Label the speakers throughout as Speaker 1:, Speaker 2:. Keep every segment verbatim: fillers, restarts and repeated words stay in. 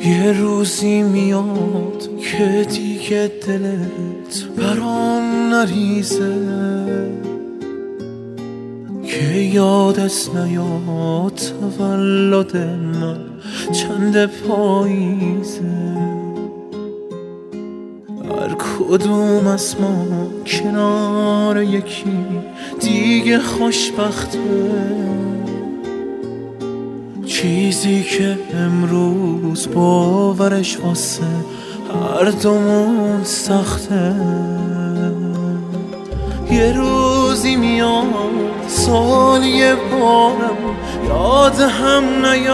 Speaker 1: یه روزی میاد که دیگه دلت برام نریزه، که یادت نیاد تولد من چند پاییزه. هر کدوم از ما کنار یکی دیگه خوشبخته، چیزی که امروز باورش واسه هر دومون سخته. یه روزی میاد سال یه بارم یاد هم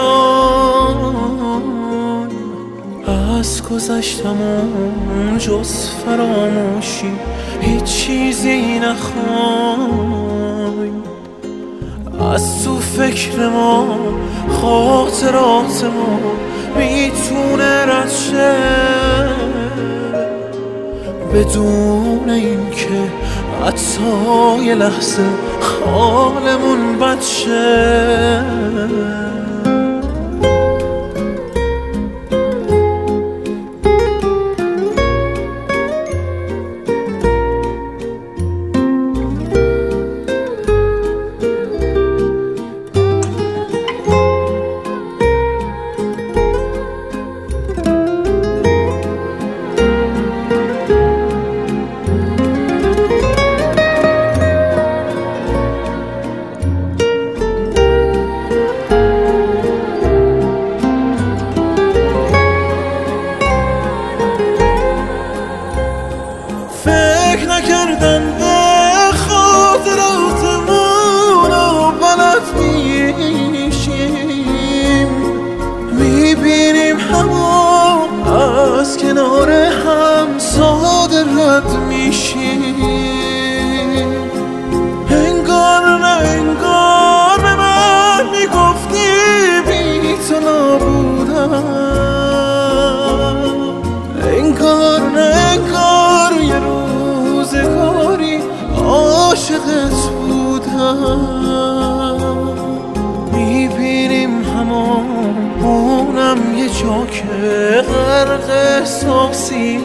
Speaker 1: نیاد، از گذشتمون جز فراموشی هیچ چیزی نخوای. از تو فکر ما خاطرات ما میتونه رد شه، بدون این که حتی یه لحظه حالمون بد شه. فکر نکردم به خاطراتمون و بلد میشیم، میبینیم همون از کنار هم ساده رد میشیم. انگار نه انگار به من میگفتی بی تو نبودم، انگار نه انگار یه روزگاری عاشقت بودم. میبینیم همونم یه جا که غرق احساسی،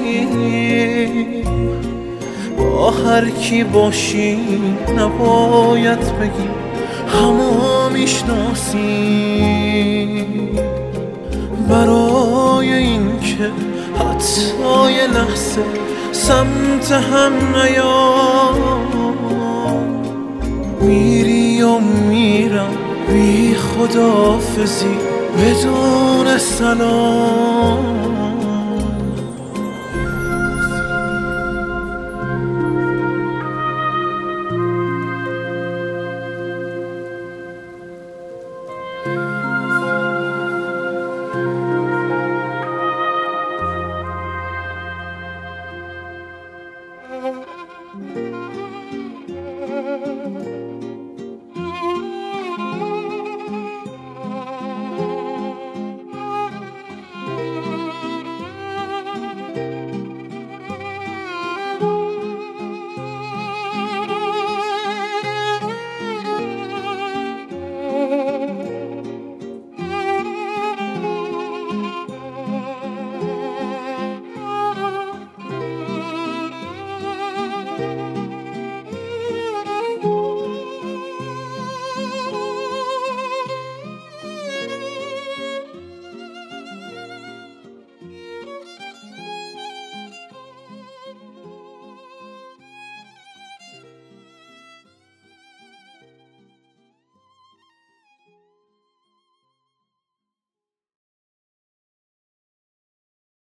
Speaker 1: با هر کی باشی نباید بگی همو میشناسی، برای این که حتی یه لحظه سمت هم نیام. میری و میرم بی خداحافظی بدون سلام.